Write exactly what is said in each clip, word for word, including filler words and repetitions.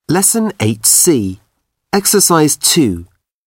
Lesson eight C. Exercise two.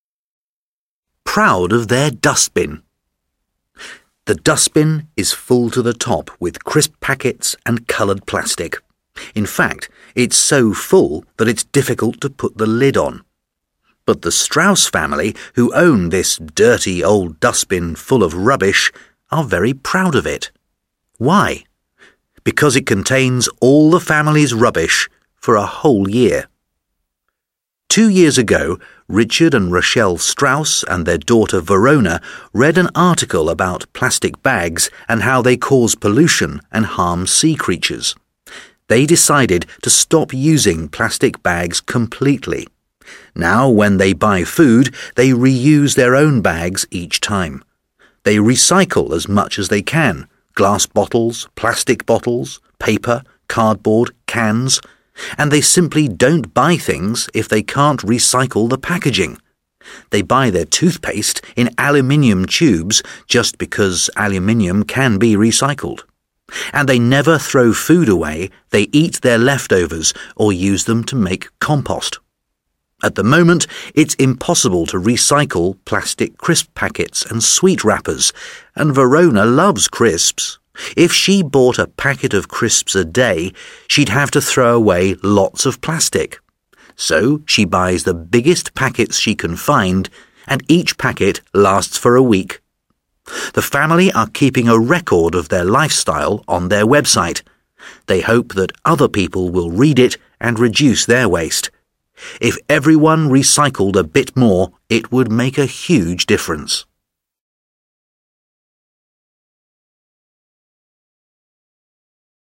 Proud of their dustbin. The dustbin is full to the top with crisp packets and coloured plastic. In fact, it's so full that it's difficult to put the lid on. But the Strauss family, who own this dirty old dustbin full of rubbish, are very proud of it. Why? Because it contains all the family's rubbish for a whole year. Two years ago, Richard and Rochelle Strauss and their daughter Verona read an article about plastic bags and how they cause pollution and harm sea creatures. They decided to stop using plastic bags completely. Now, when they buy food, they reuse their own bags each time. They recycle as much as they can: glass bottles, plastic bottles, paper, cardboard, cans. And they simply don't buy things if they can't recycle the packaging. They buy their toothpaste in aluminium tubes just because aluminium can be recycled. And they never throw food away, they eat their leftovers or use them to make compost. At the moment, it's impossible to recycle plastic crisp packets and sweet wrappers, and Verona loves crisps. If she bought a packet of crisps a day, she'd have to throw away lots of plastic. So she buys the biggest packets she can find, and each packet lasts for a week. The family are keeping a record of their lifestyle on their website. They hope that other people will read it and reduce their waste. If everyone recycled a bit more, it would make a huge difference.